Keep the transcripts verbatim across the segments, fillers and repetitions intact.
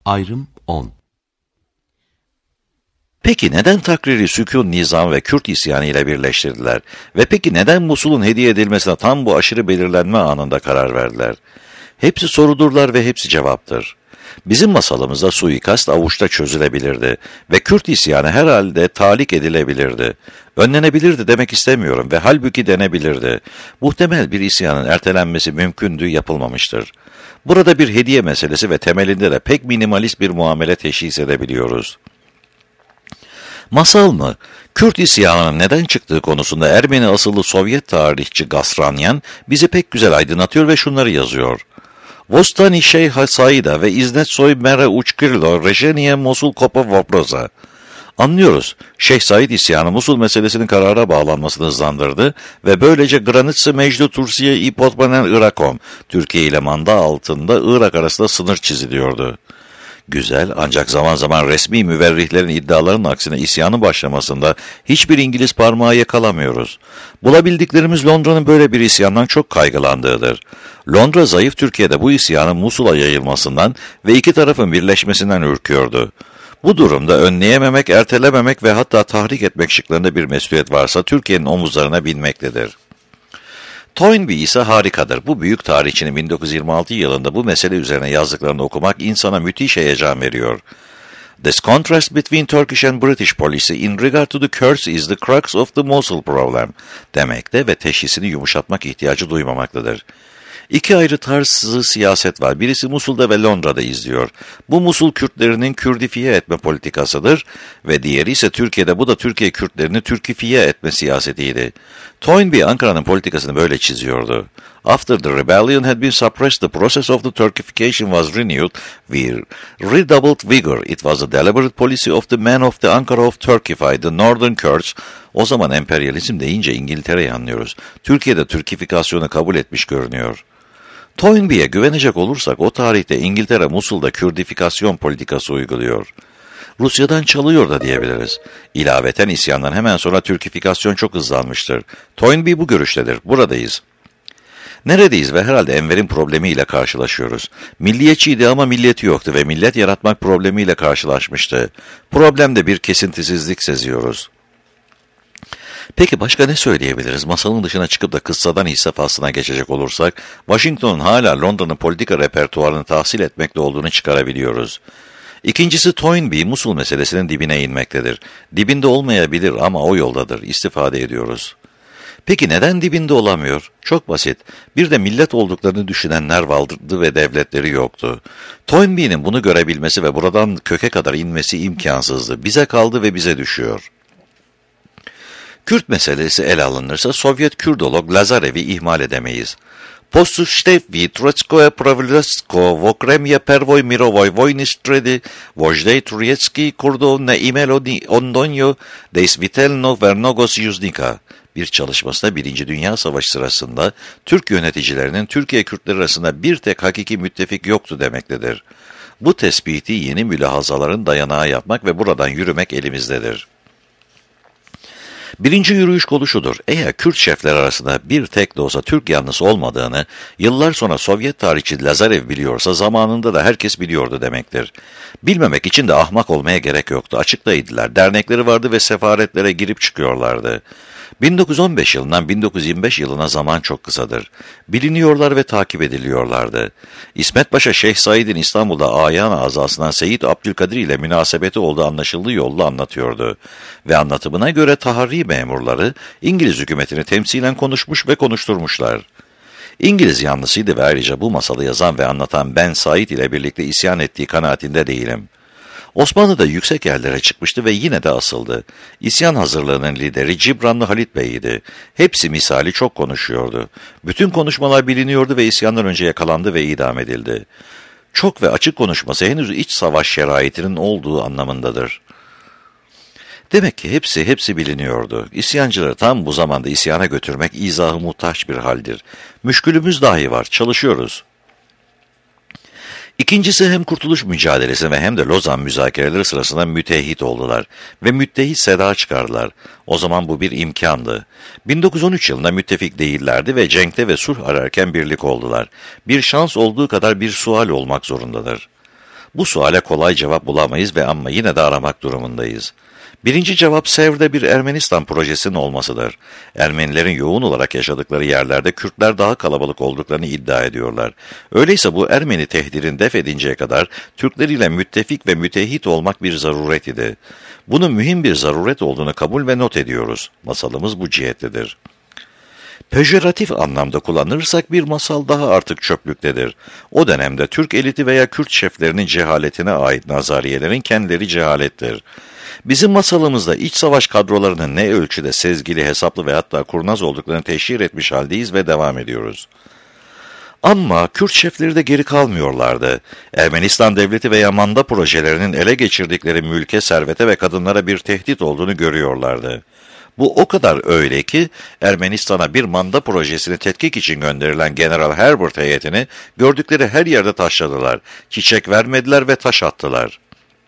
Ayrım on. Peki neden takriri sükun nizam ve Kürt isyanı ile birleştirdiler? Ve peki neden Musul'un hediye edilmesine tam bu aşırı belirlenme anında karar verdiler? Hepsi sorudurlar ve hepsi cevaptır. Bizim masalımızda suikast avuçta çözülebilirdi ve Kürt isyanı herhalde talik edilebilirdi. Önlenebilirdi demek istemiyorum ve halbuki denebilirdi. Muhtemel bir isyanın ertelenmesi mümkündü, yapılmamıştır. Burada bir hediye meselesi ve temelinde de pek minimalist bir muamele teşhis edebiliyoruz. Masal mı? Kürt isyanının neden çıktığı konusunda Ermeni asıllı Sovyet tarihçi Gasranyan bizi pek güzel aydınlatıyor ve şunları yazıyor. Vostani Şeyh Saida ve İznetsoy Mere Uçkirlo Rejeniye Mosul Kopa Voproza. Anlıyoruz. Şeyh Said isyanı Musul meselesinin karara bağlanmasını hızlandırdı ve böylece Granitsi Mecdu Tursiye İpotmanen Irakom, Türkiye ile manda altında Irak arasında sınır çiziliyordu. Güzel, ancak zaman zaman resmi müverrihlerin iddialarının aksine isyanın başlamasında hiçbir İngiliz parmağı yakalamıyoruz. Bulabildiklerimiz Londra'nın böyle bir isyandan çok kaygılandığıdır. Londra zayıf Türkiye'de bu isyanın Musul'a yayılmasından ve iki tarafın birleşmesinden ürküyordu. Bu durumda önleyememek, ertelememek ve hatta tahrik etmek şıklarında bir mesuliyet varsa Türkiye'nin omuzlarına binmektedir. Toynbee ise harikadır. Bu büyük tarihçinin bin dokuz yüz yirmi altı yılında bu mesele üzerine yazdıklarını okumak insana müthiş heyecan veriyor. This contrast between Turkish and British policy in regard to the Kurds is the crux of the Mosul problem demekte ve teşhisini yumuşatmak ihtiyacı duymamaktadır. İki ayrı tarzı siyaset var. Birisi Musul'da ve Londra'da izliyor. Bu Musul Kürtlerinin Kürdifiye etme politikasıdır ve diğeri ise Türkiye'de, bu da Türkiye Kürtlerini Türkifiye etme siyasetiydi. Toynbee Ankara'nın politikasını böyle çiziyordu. After the rebellion had been suppressed, the process of the Turkification was renewed with redoubled vigor. It was a deliberate policy of the men of the Ankara of Turkify, the Northern Kurds. O zaman emperyalizm deyince İngiltere'yi anlıyoruz. Türkiye'de Türkifikasyonu kabul etmiş görünüyor. Toynbee'ye güvenecek olursak o tarihte İngiltere Musul'da Kürdifikasyon politikası uyguluyor. Rusya'dan çalıyor da diyebiliriz. İlaveten isyandan hemen sonra Türkifikasyon çok hızlanmıştır. Toynbee bu görüştedir. Buradayız. Neredeyiz ve herhalde Enver'in problemiyle karşılaşıyoruz. Milliyetçiydi ama milliyeti yoktu ve millet yaratmak problemiyle karşılaşmıştı. Problemde bir kesintisizlik seziyoruz. Peki başka ne söyleyebiliriz? Masalın dışına çıkıp da kıssadan hisse faslına geçecek olursak, Washington'un hala Londra'nın politika repertuarını tahsil etmekte olduğunu çıkarabiliyoruz. İkincisi Toynbee, Musul meselesinin dibine inmektedir. Dibinde olmayabilir ama o yoldadır, istifade ediyoruz. Peki neden dibinde olamıyor? Çok basit. Bir de millet olduklarını düşünenler vardı ve devletleri yoktu. Toynbee'nin bunu görebilmesi ve buradan köke kadar inmesi imkansızdı. Bize kaldı ve bize düşüyor. Kürt meselesi ele alınırsa Sovyet Kürdolog Lazarev'i ihmal edemeyiz. Postuštevvi Trotskoye Pravljasko Vokremje Pervoj Mirovoj Vojni Stredi Vojdej Turjetski Kurdo ne imelo ni ondonjo de svitelno vernogos yuznika. Bir çalışmasında Birinci Dünya Savaşı sırasında Türk yöneticilerinin Türkiye Kürtleri arasında bir tek hakiki müttefik yoktu demektedir. Bu tespiti yeni mülahazaların dayanağı yapmak ve buradan yürümek elimizdedir. Birinci yürüyüş kolu şudur. Eğer Kürt şefler arasında bir tek de olsa Türk yanlısı olmadığını yıllar sonra Sovyet tarihçi Lazarev biliyorsa zamanında da herkes biliyordu demektir. Bilmemek için de ahmak olmaya gerek yoktu. Açıktaydılar. Dernekleri vardı ve sefaretlere girip çıkıyorlardı. bin dokuz yüz on beş yılından bin dokuz yüz yirmi beş yılına zaman çok kısadır. Biliniyorlar ve takip ediliyorlardı. İsmet Paşa Şeyh Said'in İstanbul'da ayan azasından Seyyid Abdülkadir ile münasebeti olduğu anlaşıldığı yolla anlatıyordu. Ve anlatımına göre taharri memurları İngiliz hükümetini temsilen konuşmuş ve konuşturmuşlar. İngiliz yanlısıydı ve ayrıca bu masalı yazan ve anlatan ben Said ile birlikte isyan ettiği kanaatinde değilim. Osmanlı da yüksek yerlere çıkmıştı ve yine de asıldı. İsyan hazırlığının lideri Cibranlı Halit Bey'iydi. Hepsi misali çok konuşuyordu. Bütün konuşmalar biliniyordu ve isyandan önce yakalandı ve idam edildi. Çok ve açık konuşması henüz iç savaş şeraitinin olduğu anlamındadır. Demek ki hepsi hepsi biliniyordu. İsyancıları tam bu zamanda isyana götürmek izahı muhtaç bir haldir. Müşkülümüz dahi var, çalışıyoruz. İkincisi hem kurtuluş mücadelesi ve hem de Lozan müzakereleri sırasında müteahhit oldular ve müttehit seda çıkardılar. O zaman bu bir imkandı. bin dokuz yüz on üç yılında müttefik değillerdi ve cenkte ve sulh ararken birlik oldular. Bir şans olduğu kadar bir sual olmak zorundadır. Bu suale kolay cevap bulamayız ve ama yine de aramak durumundayız. Birinci cevap Sevr'de bir Ermenistan projesinin olmasıdır. Ermenilerin yoğun olarak yaşadıkları yerlerde Kürtler daha kalabalık olduklarını iddia ediyorlar. Öyleyse bu Ermeni tehdirini def edinceye kadar Türkler ile müttefik ve mütehit olmak bir zaruret idi. Bunun mühim bir zaruret olduğunu kabul ve not ediyoruz. Masalımız bu cihettedir. Pejoratif anlamda kullanırsak bir masal daha artık çöplüktedir. O dönemde Türk eliti veya Kürt şeflerinin cehaletine ait nazariyelerin kendileri cehalettir. Bizim masalımızda iç savaş kadrolarının ne ölçüde sezgili, hesaplı ve hatta kurnaz olduklarını teşhir etmiş haldeyiz ve devam ediyoruz. Ama Kürt şefleri de geri kalmıyorlardı. Ermenistan devleti veya manda projelerinin ele geçirdikleri mülke, servete ve kadınlara bir tehdit olduğunu görüyorlardı. Bu o kadar öyle ki Ermenistan'a bir manda projesini tetkik için gönderilen General Herbert heyetini gördükleri her yerde taşladılar. Çiçek vermediler ve taş attılar.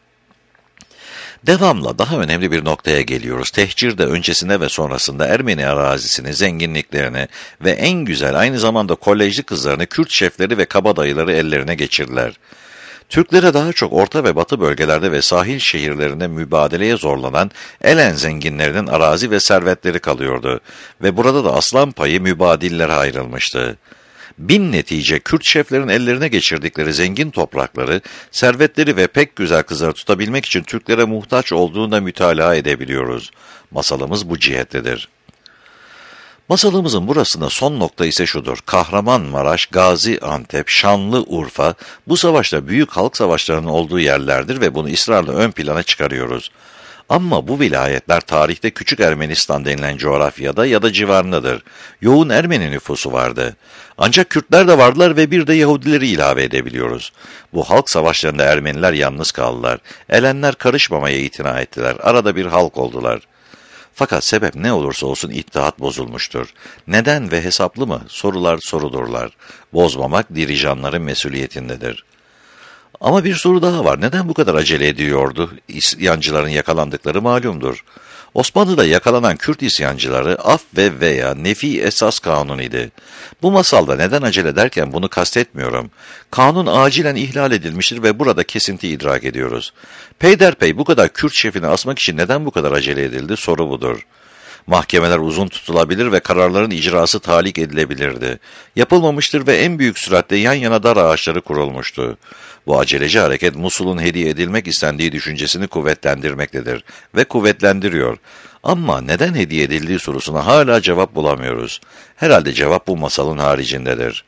Devamla daha önemli bir noktaya geliyoruz. Tehcirde öncesinde ve sonrasında Ermeni arazisini, zenginliklerini ve en güzel aynı zamanda kolejli kızlarını Kürt şefleri ve kabadayıları ellerine geçirdiler. Türklere daha çok orta ve batı bölgelerde ve sahil şehirlerinde mübadeleye zorlanan Elen zenginlerinin arazi ve servetleri kalıyordu ve burada da aslan payı mübadillere ayrılmıştı. Bin netice Kürt şeflerin ellerine geçirdikleri zengin toprakları, servetleri ve pek güzel kızları tutabilmek için Türklere muhtaç olduğunu da mütalaa edebiliyoruz. Masalımız bu cihettedir. Masalımızın burasında son nokta ise şudur. Kahramanmaraş, Gaziantep, Şanlıurfa bu savaşta büyük halk savaşlarının olduğu yerlerdir ve bunu ısrarla ön plana çıkarıyoruz. Ama bu vilayetler tarihte Küçük Ermenistan denilen coğrafyada ya da civarındadır. Yoğun Ermeni nüfusu vardı. Ancak Kürtler de vardılar ve bir de Yahudileri ilave edebiliyoruz. Bu halk savaşlarında Ermeniler yalnız kaldılar. Elenler karışmamaya itina ettiler. Arada bir halk oldular. Fakat sebep ne olursa olsun ittihat bozulmuştur. Neden ve hesaplı mı? Sorular sorulurlar. Bozmamak dirijanların mesuliyetindedir. Ama bir soru daha var. Neden bu kadar acele ediyordu? İsyancıların yakalandıkları malumdur. Osmanlı'da yakalanan Kürt isyancıları af ve veya nefi esas kanun idi. Bu masalda neden acele derken bunu kastetmiyorum. Kanun acilen ihlal edilmiştir ve burada kesinti idrak ediyoruz. Peyderpey bu kadar Kürt şefini asmak için neden bu kadar acele edildi? Soru budur. Mahkemeler uzun tutulabilir ve kararların icrası talik edilebilirdi. Yapılmamıştır ve en büyük süratle yan yana dar ağaçları kurulmuştu. Bu aceleci hareket Musul'un hediye edilmek istendiği düşüncesini kuvvetlendirmektedir ve kuvvetlendiriyor. Ama neden hediye edildiği sorusuna hala cevap bulamıyoruz. Herhalde cevap bu masalın haricindedir.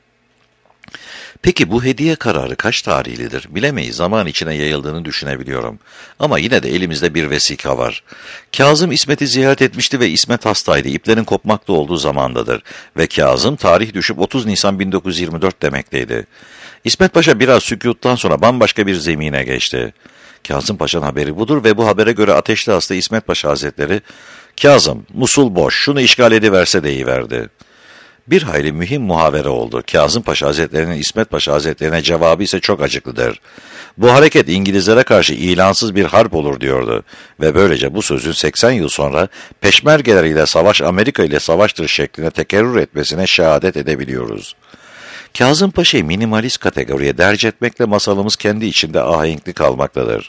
Peki bu hediye kararı kaç tarihlidir? Bilemeyiz, zaman içine yayıldığını düşünebiliyorum. Ama yine de elimizde bir vesika var. Kazım İsmet'i ziyaret etmişti ve İsmet hastaydı. İplerin kopmakta olduğu zamandadır. Ve Kazım tarih düşüp otuz Nisan bin dokuz yüz yirmi dört demekteydi. İsmet Paşa biraz sükûttan sonra bambaşka bir zemine geçti. Kazım Paşa'nın haberi budur ve bu habere göre ateşli hasta İsmet Paşa Hazretleri, "Kazım, Musul boş, şunu işgal ediverse" deyiverdi. Bir hayli mühim muhavere oldu. Kazım Paşa Hazretleri'nin İsmet Paşa Hazretlerine cevabı ise çok acıklıdır. Bu hareket İngilizlere karşı ilansız bir harp olur diyordu. Ve böylece bu sözün seksen yıl sonra peşmergeler ile savaş Amerika ile savaştır şeklinde tekerrür etmesine şehadet edebiliyoruz. Kazım Paşa'yı minimalist kategoriye derc etmekle masalımız kendi içinde ahenkli kalmaktadır.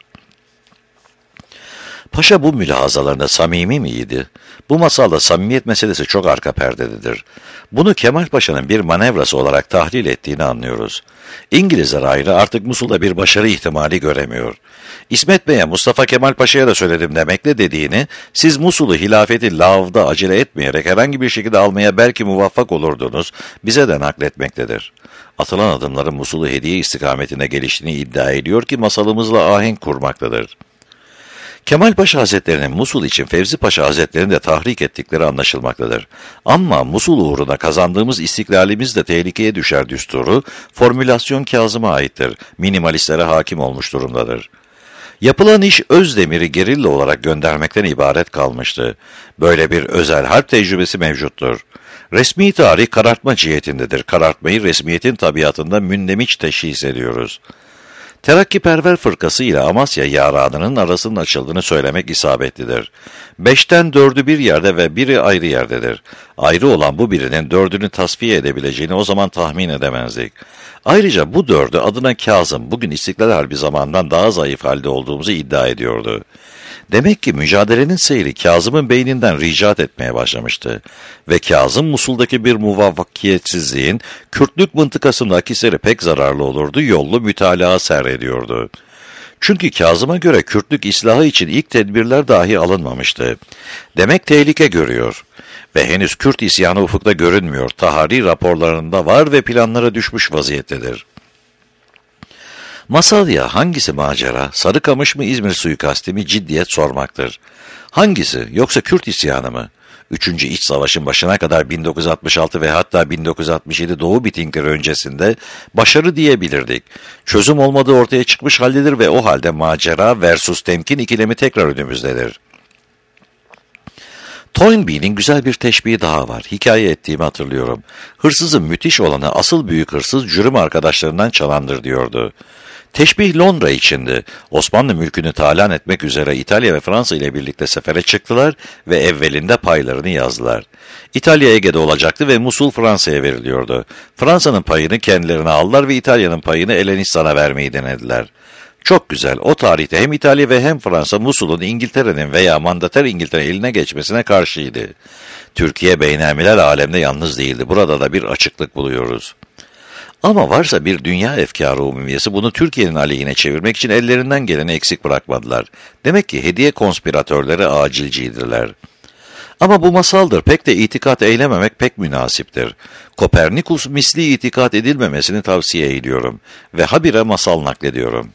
Paşa bu mülahazalarında samimi miydi? Bu masalda samimiyet meselesi çok arka perdededir. Bunu Kemal Paşa'nın bir manevrası olarak tahlil ettiğini anlıyoruz. İngilizler ayrı artık Musul'da bir başarı ihtimali göremiyor. İsmet Bey'e Mustafa Kemal Paşa'ya da söyledim demekle dediğini, siz Musul'u hilafeti lavda acele etmeyerek herhangi bir şekilde almaya belki muvaffak olurdunuz, bize de nakletmektedir. Atılan adımların Musul'u hediye istikametine geliştiğini iddia ediyor ki masalımızla ahenk kurmaktadır. Kemal Paşa Hazretleri'nin Musul için Fevzi Paşa Hazretleri'ni de tahrik ettikleri anlaşılmaktadır. Ama Musul uğruna kazandığımız istiklalimiz de tehlikeye düşer düsturu, formülasyon Kazım'a aittir, minimalistlere hakim olmuş durumdadır. Yapılan iş Özdemir'i gerilla olarak göndermekten ibaret kalmıştı. Böyle bir özel harp tecrübesi mevcuttur. Resmi tarih karartma cihetindedir. Karartmayı resmiyetin tabiatında mündemiş teşhis ediyoruz. Terakkiperver fırkası ile Amasya yaranının arasının açıldığını söylemek isabetlidir. Beşten dördü bir yerde ve biri ayrı yerdedir. Ayrı olan bu birinin dördünü tasfiye edebileceğini o zaman tahmin edemezdik. Ayrıca bu dördü adına Kazım bugün İstiklal Harbi zamanından daha zayıf halde olduğumuzu iddia ediyordu. Demek ki mücadelenin seyri Kazım'ın beyninden ricat etmeye başlamıştı. Ve Kazım Musul'daki bir muvaffakiyetsizliğin Kürtlük mıntıkasında akisleri pek zararlı olurdu, yollu mütalaa seyrediyordu. Çünkü Kazım'a göre Kürtlük islahı için ilk tedbirler dahi alınmamıştı. Demek tehlike görüyor. Ve henüz Kürt isyanı ufukta görünmüyor. Tahari raporlarında var ve planlara düşmüş vaziyettedir. Masal ya hangisi macera, Sarıkamış mı İzmir suikasti mi ciddiyet sormaktır. Hangisi yoksa Kürt isyanı mı? Üçüncü İç Savaş'ın başına kadar bin dokuz yüz altmış altı ve hatta bin dokuz yüz altmış yedi Doğu mitingleri öncesinde başarı diyebilirdik. Çözüm olmadığı ortaya çıkmış haldedir ve o halde macera versus temkin ikilemi tekrar önümüzdedir. Toynbee'nin güzel bir teşbihi daha var. Hikaye ettiğimi hatırlıyorum. Hırsızın müthiş olanı asıl büyük hırsız cürüm arkadaşlarından çalandır diyordu. Teşbih Londra içindi. Osmanlı mülkünü talan etmek üzere İtalya ve Fransa ile birlikte sefere çıktılar ve evvelinde paylarını yazdılar. İtalya Ege'de olacaktı ve Musul Fransa'ya veriliyordu. Fransa'nın payını kendilerine aldılar ve İtalya'nın payını Elenistan'a vermeyi denediler. Çok güzel. O tarihte hem İtalya ve hem Fransa Musul'un İngiltere'nin veya mandater İngiltere eline geçmesine karşıydı. Türkiye beynelmiler alemde yalnız değildi. Burada da bir açıklık buluyoruz. Ama varsa bir dünya efkarı umumiyesi bunu Türkiye'nin aleyhine çevirmek için ellerinden geleni eksik bırakmadılar. Demek ki hediye konspiratörleri acilciydiler. Ama bu masaldır. Pek de itikat eylememek pek münasiptir. Kopernikus misli itikat edilmemesini tavsiye ediyorum ve habire masal naklediyorum.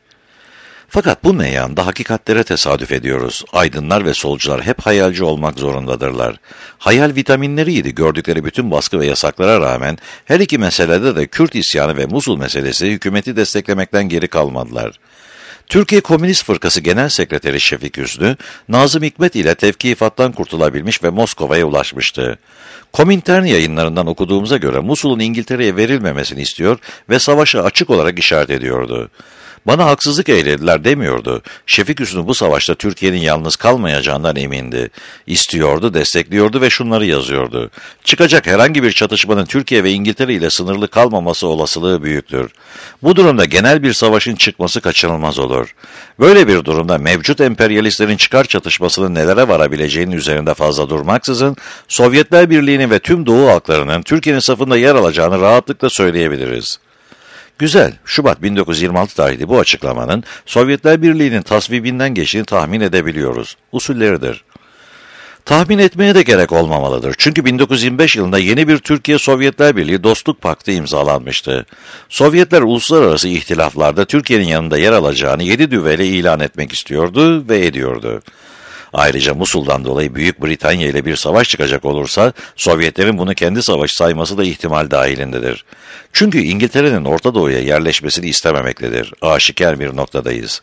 Fakat bu meyanda hakikatlere tesadüf ediyoruz. Aydınlar ve solcular hep hayalci olmak zorundadırlar. Hayal vitaminleriydi gördükleri bütün baskı ve yasaklara rağmen her iki meselede de Kürt isyanı ve Musul meselesi hükümeti desteklemekten geri kalmadılar. Türkiye Komünist Fırkası Genel Sekreteri Şefik Hüsnü, Nazım Hikmet ile tevkifattan kurtulabilmiş ve Moskova'ya ulaşmıştı. Komintern yayınlarından okuduğumuza göre Musul'un İngiltere'ye verilmemesini istiyor ve savaşı açık olarak işaret ediyordu. Bana haksızlık eylediler demiyordu. Şefik Hüsnü bu savaşta Türkiye'nin yalnız kalmayacağından emindi. İstiyordu, destekliyordu ve şunları yazıyordu. Çıkacak herhangi bir çatışmanın Türkiye ve İngiltere ile sınırlı kalmaması olasılığı büyüktür. Bu durumda genel bir savaşın çıkması kaçınılmaz olur. Böyle bir durumda mevcut emperyalistlerin çıkar çatışmasının nelere varabileceğinin üzerinde fazla durmaksızın Sovyetler Birliği'nin ve tüm Doğu halklarının Türkiye'nin safında yer alacağını rahatlıkla söyleyebiliriz. Güzel, Şubat bin dokuz yüz yirmi altı tarihli bu açıklamanın Sovyetler Birliği'nin tasvibinden geçtiğini tahmin edebiliyoruz. Usulleridir. Tahmin etmeye de gerek olmamalıdır. Çünkü bin dokuz yüz yirmi beş yılında yeni bir Türkiye-Sovyetler Birliği dostluk paktı imzalanmıştı. Sovyetler uluslararası ihtilaflarda Türkiye'nin yanında yer alacağını yedi düvele ilan etmek istiyordu ve ediyordu. Ayrıca Musul'dan dolayı Büyük Britanya ile bir savaş çıkacak olursa Sovyetlerin bunu kendi savaşı sayması da ihtimal dahilindedir. Çünkü İngiltere'nin Orta Doğu'ya yerleşmesini istememektedir. Aşikar bir noktadayız.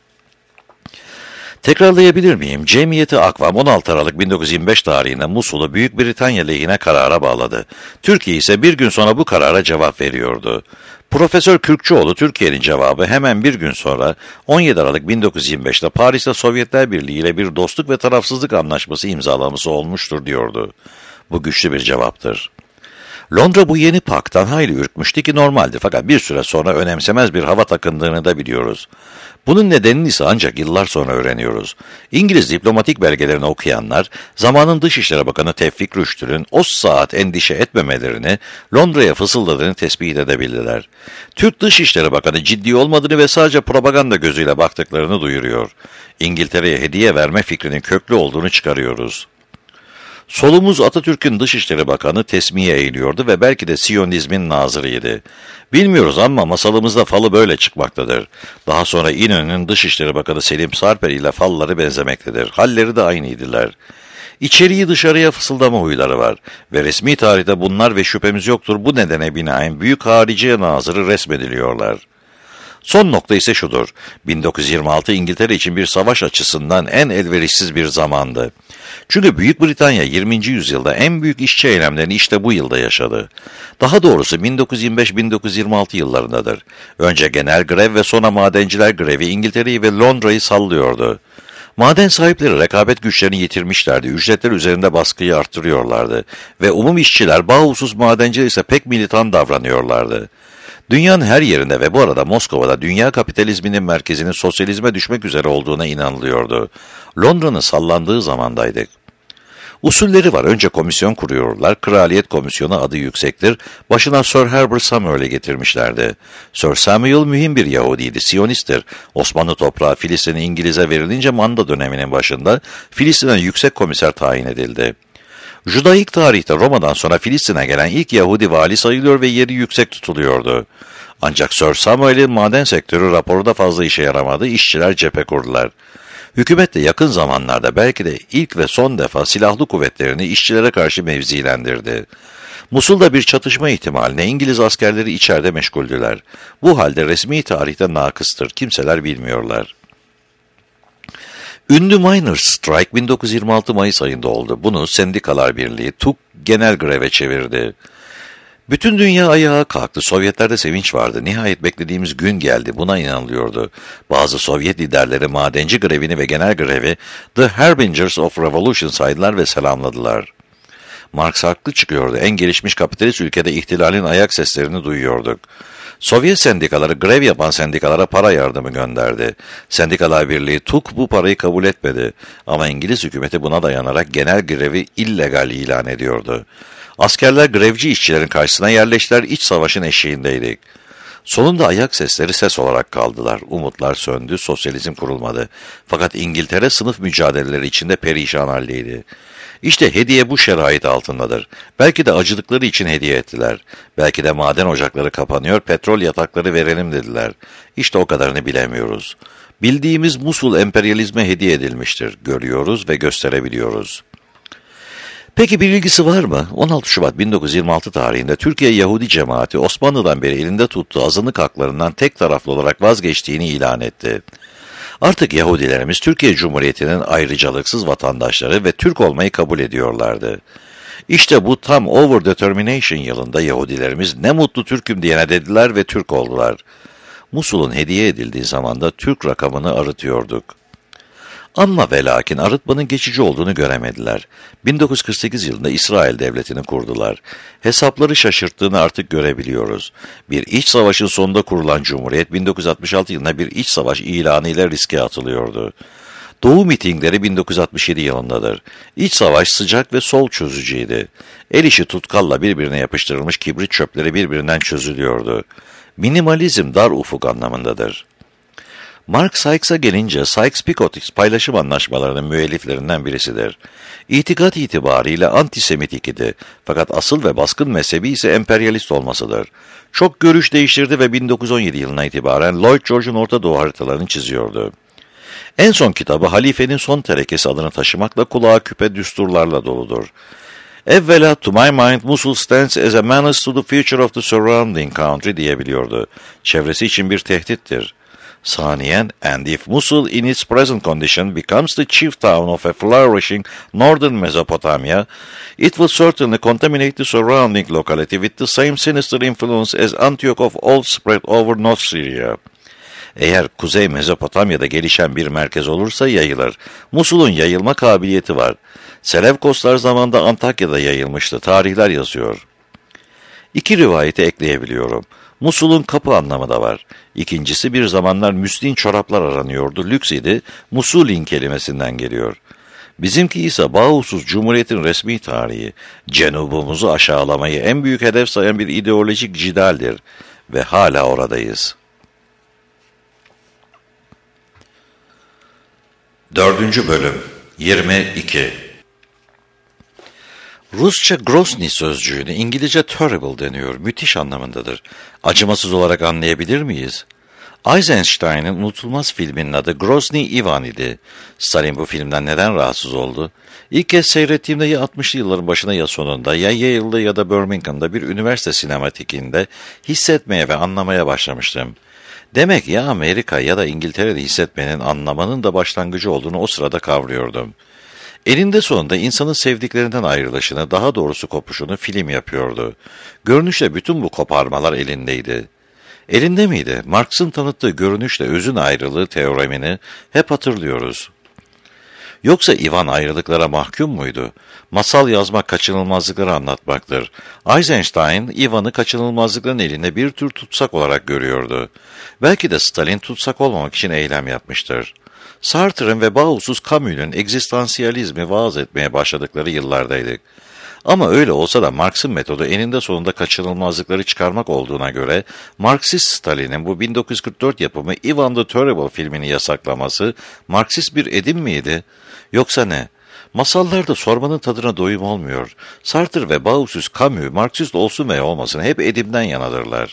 Tekrarlayabilir miyim? Cemiyeti Akvam on altı Aralık bin dokuz yüz yirmi beş tarihinde Musul'u Büyük Britanya lehine karara bağladı. Türkiye ise bir gün sonra bu karara cevap veriyordu. Profesör Kürkçüoğlu Türkiye'nin cevabı hemen bir gün sonra on yedi Aralık bin dokuz yüz yirmi beşte Paris'te Sovyetler Birliği ile bir dostluk ve tarafsızlık anlaşması imzalaması olmuştur diyordu. Bu güçlü bir cevaptır. Londra bu yeni pakttan hayli ürkmüştü ki normaldi fakat bir süre sonra önemsemez bir hava takındığını da biliyoruz. Bunun nedenini ise ancak yıllar sonra öğreniyoruz. İngiliz diplomatik belgelerini okuyanlar, zamanın Dışişleri Bakanı Tevfik Rüştü'nün o saat endişe etmemelerini, Londra'ya fısıldadığını tespit edebildiler. Türk Dışişleri Bakanı ciddi olmadığını ve sadece propaganda gözüyle baktıklarını duyuruyor. İngiltere'ye hediye verme fikrinin köklü olduğunu çıkarıyoruz. Solumuz Atatürk'ün Dışişleri Bakanı tesmiye eğiliyordu ve belki de Siyonizmin nazırıydı. Bilmiyoruz ama masalımızda falı böyle çıkmaktadır. Daha sonra İnönü'nün Dışişleri Bakanı Selim Sarper ile falları benzemektedir. Halleri de aynıydılar. İçeriği dışarıya fısıldama huyları var ve resmi tarihte bunlar ve şüphemiz yoktur bu nedene binaen büyük harici nazırı resmediliyorlar. Son nokta ise şudur. bin dokuz yüz yirmi altı İngiltere için bir savaş açısından en elverişsiz bir zamandı. Çünkü Büyük Britanya yirminci yüzyılda en büyük işçi eylemlerini işte bu yılda yaşadı. Daha doğrusu bin dokuz yüz yirmi beş bin dokuz yüz yirmi altı yıllarındadır. Önce genel grev ve sonra madenciler grevi İngiltere'yi ve Londra'yı sallıyordu. Maden sahipleri rekabet güçlerini yitirmişlerdi, ücretler üzerinde baskıyı arttırıyorlardı ve umum işçiler, bağımsız madenciler ise pek militan davranıyorlardı. Dünyanın her yerinde ve bu arada Moskova'da dünya kapitalizminin merkezinin sosyalizme düşmek üzere olduğuna inanılıyordu. Londra'nın sallandığı zamandaydık. Usulleri var. Önce komisyon kuruyorlar. Kraliyet Komisyonu adı yüksektir. Başına Sir Herbert Samuel'i getirmişlerdi. Sir Samuel mühim bir Yahudiydi, Siyonisttir. Osmanlı toprağı Filistin'e İngiliz'e verilince Manda döneminin başında Filistin'e yüksek komiser tayin edildi. Judaik tarihte Roma'dan sonra Filistin'e gelen ilk Yahudi vali sayılıyor ve yeri yüksek tutuluyordu. Ancak Sir Samuel'in maden sektörü raporu da fazla işe yaramadı, işçiler cephe kurdular. Hükümet de yakın zamanlarda belki de ilk ve son defa silahlı kuvvetlerini işçilere karşı mevzilendirdi. Musul'da bir çatışma ihtimaline İngiliz askerleri içeride meşguldüler. Bu halde resmi tarihte nakıstır, kimseler bilmiyorlar. Ünlü Miners Strike bin dokuz yüz yirmi altı Mayıs ayında oldu. Bunu Sendikalar Birliği, T U K genel greve çevirdi. Bütün dünya ayağa kalktı. Sovyetlerde sevinç vardı. Nihayet beklediğimiz gün geldi. Buna inanılıyordu. Bazı Sovyet liderleri madenci grevini ve genel grevi The Harbingers of Revolution saydılar ve selamladılar. Marx haklı çıkıyordu. En gelişmiş kapitalist ülkede ihtilalin ayak seslerini duyuyorduk. Sovyet sendikaları grev yapan sendikalara para yardımı gönderdi. Sendikalar Birliği T U K bu parayı kabul etmedi. Ama İngiliz hükümeti buna dayanarak genel grevi illegal ilan ediyordu. Askerler grevci işçilerin karşısına yerleştiler, iç savaşın eşiğindeydik. Sonunda ayak sesleri ses olarak kaldılar. Umutlar söndü, sosyalizm kurulmadı. Fakat İngiltere sınıf mücadeleleri içinde perişan haldeydi. İşte hediye bu şerait altındadır. Belki de acıdıkları için hediye ettiler. Belki de maden ocakları kapanıyor, petrol yatakları verelim dediler. İşte o kadarını bilemiyoruz. Bildiğimiz Musul emperyalizme hediye edilmiştir. Görüyoruz ve gösterebiliyoruz. Peki bir ilgisi var mı? on altı Şubat bin dokuz yüz yirmi altı tarihinde Türkiye Yahudi cemaati Osmanlı'dan beri elinde tuttuğu azınlık haklarından tek taraflı olarak vazgeçtiğini ilan etti. Artık Yahudilerimiz Türkiye Cumhuriyeti'nin ayrıcalıksız vatandaşları ve Türk olmayı kabul ediyorlardı. İşte bu tam overdetermination yılında Yahudilerimiz ne mutlu Türk'üm diyene dediler ve Türk oldular. Musul'un hediye edildiği zamanda Türk rakamını arıtıyorduk. Ama ve lakin arıtmanın geçici olduğunu göremediler. bin dokuz yüz kırk sekiz yılında İsrail devletini kurdular. Hesapları şaşırttığını artık görebiliyoruz. Bir iç savaşın sonunda kurulan Cumhuriyet bin dokuz yüz altmış altı yılında bir iç savaş ilanı ile riske atılıyordu. Doğu mitingleri bin dokuz yüz altmış yedi yılındadır. İç savaş sıcak ve sol çözücüydü. El işi tutkalla birbirine yapıştırılmış kibrit çöpleri birbirinden çözülüyordu. Minimalizm dar ufuk anlamındadır. Mark Sykes'a gelince Sykes-Picot paylaşım anlaşmalarının müelliflerinden birisidir. İtikat itibariyle antisemitik idi fakat asıl ve baskın mezhebi ise emperyalist olmasıdır. Çok görüş değiştirdi ve bin dokuz yüz on yedi yılına itibaren Lloyd George'un Orta Doğu haritalarını çiziyordu. En son kitabı Halifenin Son Terekesi adını taşımakla kulağa küpe düsturlarla doludur. Evvela "To my mind, Mosul stands as a menace to the future of the surrounding country" diyebiliyordu. Çevresi için bir tehdittir. Saniyen, "And if Mosul in its present condition becomes the chief town of a flourishing northern Mesopotamia, it will certainly contaminate the surrounding locality with the same sinister influence as Antioch of old spread over North Syria." Eğer Kuzey Mezopotamya'da gelişen bir merkez olursa yayılır. Musul'un yayılma kabiliyeti var. Seleukoslar zamanında Antakya'da yayılmıştı. Tarihler yazıyor. İki rivayeti ekleyebiliyorum. Musul'un kapı anlamı da var. İkincisi bir zamanlar müslin çoraplar aranıyordu. Lüks idi. Musulin kelimesinden geliyor. Bizimki ise bağımsız Cumhuriyet'in resmi tarihi. Cenubumuzu aşağılamayı en büyük hedef sayan bir ideolojik cidaldir. Ve hala oradayız. Dördüncü bölüm yirmi iki. Rusça Grozny sözcüğüne İngilizce terrible deniyor. Müthiş anlamındadır. Acımasız olarak anlayabilir miyiz? Eisenstein'ın unutulmaz filminin adı Grozny Ivan idi. Stalin bu filmden neden rahatsız oldu? İlk kez seyrettiğimde ya altmışlı yılların başına ya sonunda ya Yale'da ya da Birmingham'da bir üniversite sinematikinde hissetmeye ve anlamaya başlamıştım. Demek ya Amerika ya da İngiltere'de hissetmenin, anlamanın da başlangıcı olduğunu o sırada kavruyordum. Elinde sonunda insanın sevdiklerinden ayrılışını, daha doğrusu kopuşunu film yapıyordu. Görünüşte bütün bu koparmalar elindeydi. Elinde miydi? Marx'ın tanıttığı görünüşle özün ayrılığı teoremini hep hatırlıyoruz. Yoksa Ivan ayrılıklara mahkum muydu? Masal yazmak kaçınılmazlıkları anlatmaktır. Eisenstein, Ivan'ı kaçınılmazlıkların elinde bir tür tutsak olarak görüyordu. Belki de Stalin tutsak olmamak için eylem yapmıştır. Sartre'ın ve Bauhaus Camus'un egzistansiyalizmi vaaz etmeye başladıkları yıllardaydık. Ama öyle olsa da Marx'ın metodu eninde sonunda kaçınılmazlıkları çıkarmak olduğuna göre, Marksist Stalin'in bu bin dokuz yüz kırk dört yapımı Ivan the Terrible filmini yasaklaması, Marksist bir edim miydi? Yoksa ne? Masallarda sormanın tadına doyum olmuyor. Sartre ve Bauhaus Camus, Marksist olsun veya olmasın hep edimden yanadırlar.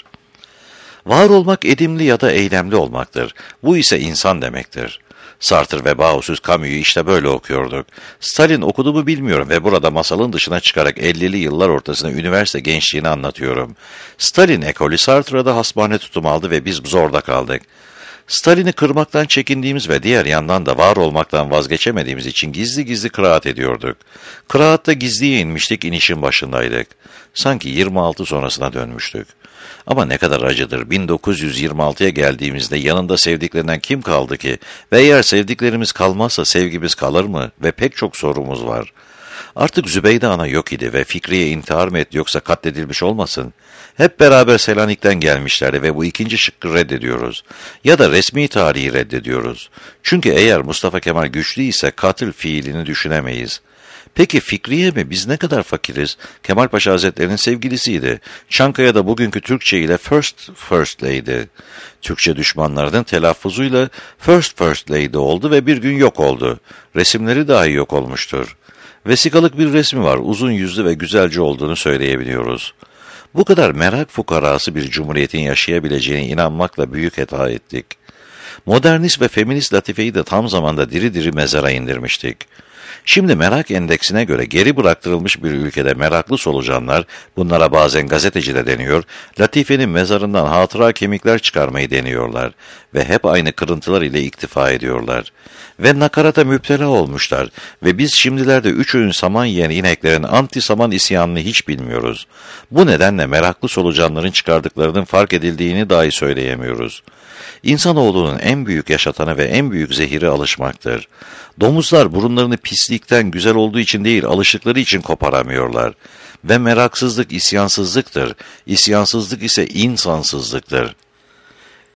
Var olmak edimli ya da eylemli olmaktır. Bu ise insan demektir. Sartre ve Bauhaus Camus'u işte böyle okuyorduk. Stalin okudu mu bilmiyorum ve burada masalın dışına çıkarak ellili yıllar ortasında üniversite gençliğini anlatıyorum. Stalin ekolü Sartre'da hasbane tutum aldı ve biz zorda kaldık. Stalin'i kırmaktan çekindiğimiz ve diğer yandan da var olmaktan vazgeçemediğimiz için gizli gizli kıraat ediyorduk. Kıraatta gizliye inmiştik, inişin başındaydık. Sanki yirmi altı sonrasına dönmüştük. Ama ne kadar acıdır, bin dokuz yüz yirmi altıya geldiğimizde yanında sevdiklerinden kim kaldı ki? Ve eğer sevdiklerimiz kalmazsa sevgimiz kalır mı? Ve pek çok sorumuz var. Artık Zübeyde Ana yok idi ve Fikriye intihar mı etti yoksa katledilmiş olmasın? Hep beraber Selanik'ten gelmişlerdi ve bu ikinci şıkkı reddediyoruz. Ya da resmi tarihi reddediyoruz. Çünkü eğer Mustafa Kemal güçlü ise katil fiilini düşünemeyiz. Peki Fikriye mi? Biz ne kadar fakiriz? Kemal Paşa Hazretleri'nin sevgilisiydi. Çankaya'da bugünkü Türkçe ile First First Lady. Türkçe düşmanlarının telaffuzuyla First First Lady oldu ve bir gün yok oldu. Resimleri dahi yok olmuştur. Vesikalık bir resmi var, uzun yüzlü ve güzelce olduğunu söyleyebiliyoruz. Bu kadar merak fukarası bir cumhuriyetin yaşayabileceğine inanmakla büyük hata ettik. Modernist ve feminist latifeyi de tam zamanda diri diri mezara indirmiştik. Şimdi merak endeksine göre geri bıraktırılmış bir ülkede meraklı solucanlar, bunlara bazen gazeteci de deniyor, latifenin mezarından hatıra kemikler çıkarmayı deniyorlar ve hep aynı kırıntılar ile iktifa ediyorlar. Ve nakarata müptela olmuşlar ve biz şimdilerde üç öğün saman yiyen ineklerin anti saman isyanını hiç bilmiyoruz. Bu nedenle meraklı solucanların çıkardıklarının fark edildiğini dahi söyleyemiyoruz. İnsanoğlunun en büyük yaşatanı ve en büyük zehiri alışmaktır. Domuzlar burunlarını pislikten güzel olduğu için değil, alıştıkları için koparamıyorlar. Ve meraksızlık isyansızlıktır. İsyansızlık ise insansızlıktır.